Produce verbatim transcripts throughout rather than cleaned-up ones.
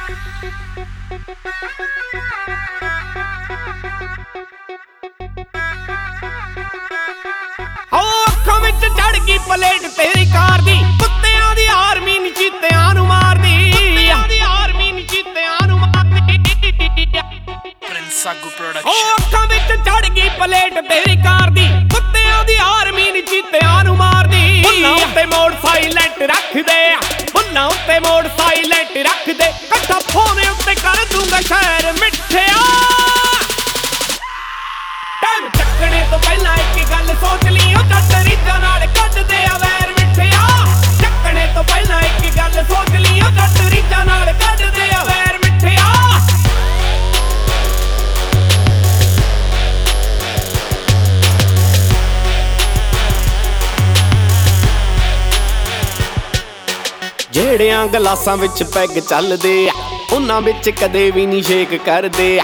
ਅੱਖਾਂ ਵਿੱਚ ਚੜ ਗਈ ਪਲੇਟ ਤੇਰੀ ਕਾਰ ਦੀ, ਕੁੱਤਿਆਂ ਦੀ ਆਰਮੀ ਨੀ ਚੀਤਿਆਂ ਨੂੰ ਮਾਰਦੀ, ਕੁੱਤਿਆਂ ਦੀ ਆਰਮੀ ਨੀ ਚੀਤਿਆਂ ਨੂੰ ਮਾਰਦੀ। Prince Sagoo production. ਉਹ ਅੱਖਾਂ ਵਿੱਚ ਚੜ ਗਈ ਪਲੇਟ ਤੇਰੀ ਕਾਰ ਦੀ, ਕੁੱਤਿਆਂ ਦੀ ਆਰਮੀ ਨੀ ਚੀਤਿਆਂ ਨੂੰ ਮਾਰਦੀ। ਬੁੱਲਾਂ ਉੱਤੇ ਮੋੜ ਸਾਈਲੈਂਟ ਰੱਖਦੇ ਆ, ਬੁੱਲਾਂ ਉੱਤੇ ਮੋੜ ਸਾਈਲੈਂਟ ਰੱਖਦੇ, ਕੱਠਾ ਫੋਨ ਉੱਤੇ ਕਰ ਦੂੰਗਾ ਸ਼ਹਿਰ ਮਿੱਠਿਆ। ਟਾਈਮ ਚੱਕਣੇ ਤੋਂ ਪਹਿਲਾਂ ਇੱਕ ਗੱਲ ਸੋਚ ਲਈ, ਉਹ ਜੱਟ ਰੀਝਾਂ ਨਾਲ ਕੱਢਦੇ ਆ ਵੈਰ ਮਿੱਠਿਆ। ਚੱਕਣੇ ਤੋਂ ਪਹਿਲਾਂ ਇੱਕ ਗੱਲ ਸੋਚ ਲਈ, ਉਹ ਜੱਟ ਰੀਝਾਂ ਨਾਲ ਕੱਢਦੇ ਆ ਵੈਰ ਮਿੱਠਿਆ। ਜਿਹੜਿਆਂ ਗਲਾਸਾਂ ਵਿੱਚ ਪੈਗ ਚੱਲਦੇ ਆ, ਉਹਨਾਂ ਵਿੱਚ ਕਦੇ ਵੀ ਨਹੀਂ ਸ਼ੇਕ ਕਰਦੇ ਆ।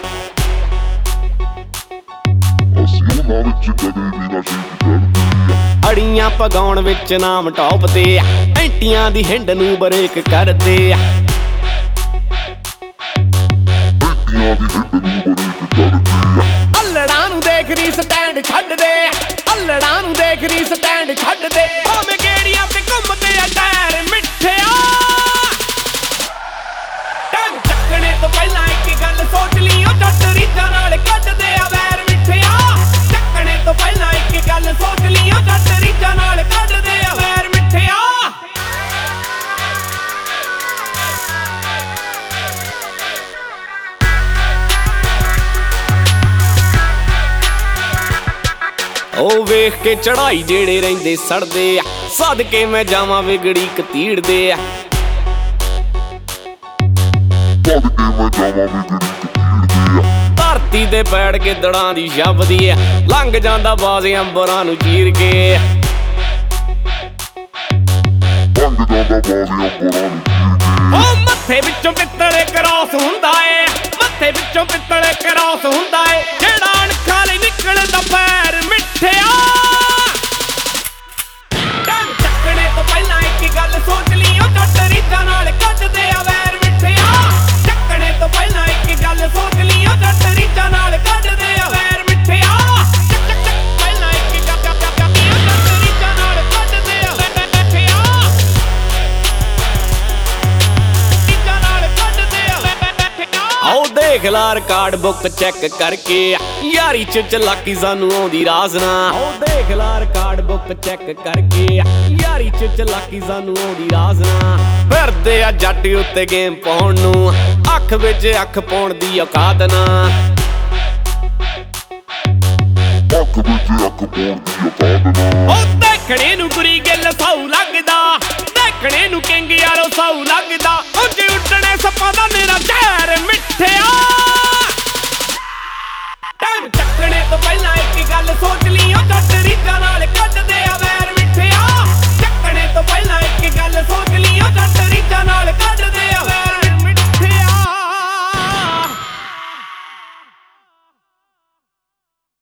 ਅੜੀਆਂ ਪਗਾਉਣ ਵਿੱਚ ਨਾਮ ਟੌਪ ਤੇ ਆ, ਐਂਟੀਆਂ ਦੀ ਹਿੰਡ ਨੂੰ ਬਰੇਕ ਕਰਦੇ ਆ। ਅੱਲੜਾਂ ਨੂੰ ਦੇਖ ਰੀ ਸਟੈਂਡ ਛੱਡਦੇ ਆ, ਅੱਲੜਾਂ ਨੂੰ ਦੇਖ ਰੀ ਸਟੈਂਡ ਛੱਡਦੇ, ਭਾਵੇਂ ਗੇੜੀਆਂ ਤੇ ਘੁੰਮਦੇ ਆ ਟਾਇਰ ਮਿੱਠਿਆ। ਟਾਈਮ ਚੱਕਣੇ ਤੋਂ ਪਹਿਲਾਂ ਇੱਕ ਗੱਲ ਸੋਚ ਲਈ, ਉਹ ਜੱਟ ਰੀਝਾਂ ਨਾਲ ਕੱਢਦੇ ਆ ਵੈਰ ਮਿੱਠਿਆ। ਚੱਕਣੇ ਤੋਂ ਪਹਿਲਾਂ ਇੱਕ ਗੱਲ ਸੋਚ ਲਈ, ਉਹ ਜੱਟ ਰੀਝਾਂ ਨਾਲ ਕੱਢਦੇ ਆ ਵੈਰ ਮਿੱਠਿਆ। ਉਹ ਵੇਖ ਕੇ ਚੜਾਈ ਜਿਹੜੇ ਰਹਿੰਦੇ ਸੜਦੇ ਆ, ਸਦਕੇ ਮੈਂ ਜਾਵਾਂ ਵਿਗੜੀ ਕਤੀੜਦੇ ਆ। ਧਰਤੀ ਤੇ ਬੈਠ ਕੇ ਦੜਾਂ ਦੀ ਛੱਪਦੀ ਆ, ਲੰਘ ਜਾਂਦਾ ਬਾਜ਼ ਅੰਬਰਾਂ ਨੂੰ ਚੀਰ ਕੇ। ਉਹ ਮੱਥੇ ਵਿੱਚੋਂ ਪਿੱਤਲ ਕਰਾਸ ਹੁੰਦਾ ਏ, ਮੱਥੇ ਵਿੱਚੋਂ ਪਿੱਤਲ ਕਰਾਸ ਹੁੰਦਾ ਏ, ਜਿਹੜਾ ਅਣਖਾਂ ਲਈ ਨਿਕਲਦਾ ਪੈਰ ਮਿੱਠਿਆ। ਟਾਈਮ ਚੱਕਣੇ ਤੋਂ ਪਹਿਲਾਂ ਇੱਕ ਗੱਲ ਸੋਚ ਲਈ, ਉਹ ਜੱਟ ਰੀਝਾਂ ਨਾਲ ਕੱਢਦੇ ਆ ਵੈਰ ਮਿੱਠਿਆ। ਚੱਕਣੇ ਤੋਂ ਪਹਿਲਾਂ ਇੱਕ ਗੱਲ ਸੋਚ ਲਈ, ਉਹ ਜੱਟ ਰੀਝਾਂ ਨਾਲ ਕੱਢਦੇ ਆ ਵੈਰ ਮਿੱਠਿਆ। ਪਹਿਲਾਂ ਇੱਕ ਗੱਲ ਕਰਨੀ, ਉਹ ਜੱਟ ਰੀਝਾਂ ਨਾਲ ਕੱਢਦੇ ਆ ਵੈਰ ਮਿੱਠਿਆ। ਰੀਝਾਂ ਨਾਲ ਕੱਢਦੇ ਆ ਵੈਰ ਮਿੱਠਿਆ। ਆਓ ਦੇਖ ਲਾ ਰਿਕਾਰਡ ਬੁੱਕ ਚੈੱਕ ਕਰਕੇ, ਯਾਰੀ ਚ ਚਲਾਕੀ ਸਾਨੂੰ ਆਉਂਦੀ ਰਾਜ਼ ਨਾ। ਆਓ ਦੇਖ ਲਾ ਰਿਕਾਰਡ ਬੁੱਕ ਚੈੱਕ ਕਰਕੇ, ਯਾਰੀ ਚ ਚਲਾਕੀ ਸਾਨੂੰ ਆਉਂਦੀ ਰਾਜ਼ ਨਾ। ਫਿਰਦੇ ਆ ਜੱਟ ਉੱਤੇ ਗੇਮ ਪਾਉਣ ਨੂੰ, ਅੱਖ ਵਿੱਚ ਅੱਖ ਪਾਉਣ ਦੀ ਔਕਾਤ ਨਾ। ਅੱਖ ਵਿੱਚ ਅੱਖ ਪਾਉਣ ਦੀ ਔਕਾਤ ਨਾ। ਉਹ ਦੇਖਣੇ ਨੂੰ ਗੁਰੀ ਗਿੱਲ ਸਾਊ ਲੱਗਦਾ, ਦੇਖਣੇ ਨੂੰ ਕਿੰਗ ਯਾਰੋ ਸਾਊ ਲੱਗਦਾ, ਉਂਝ ਉੱਡਣੇ ਸੱਪਾਂ ਦਾ ਮੇਰਾ ਜ਼ਹਿਰ